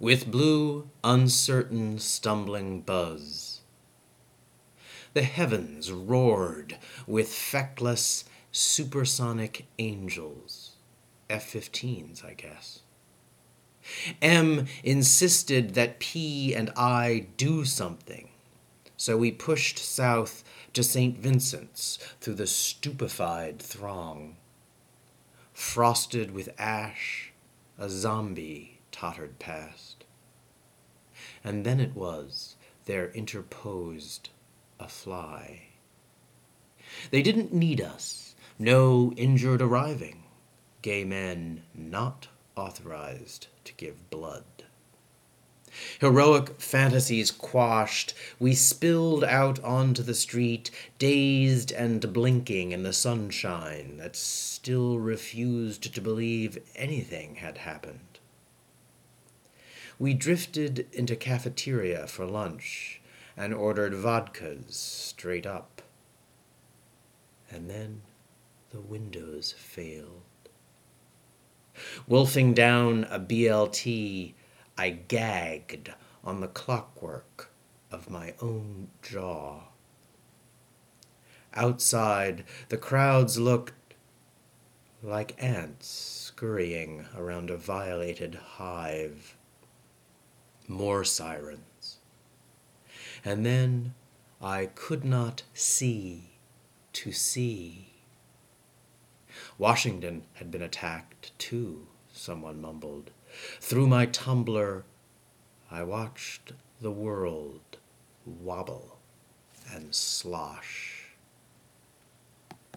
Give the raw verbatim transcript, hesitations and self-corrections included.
with blue, uncertain, stumbling buzz. The heavens roared with feckless, supersonic angels. F fifteens, I guess. M insisted that P and I do something, so we pushed south to Saint Vincent's through the stupefied throng. Frosted with ash, a zombie tottered past. And then it was there interposed a fly. They didn't need us, no injured arriving, gay men not authorized to give blood. Heroic fantasies quashed, we spilled out onto the street, dazed and blinking in the sunshine that still refused to believe anything had happened. We drifted into cafeteria for lunch and ordered vodkas straight up. And then the windows failed. Wolfing down a B L T, I gagged on the clockwork of my own jaw. Outside, the crowds looked like ants scurrying around a violated hive. More sirens. And then I could not see to see. Washington had been attacked, too, someone mumbled. Through my tumbler, I watched the world wobble and slosh.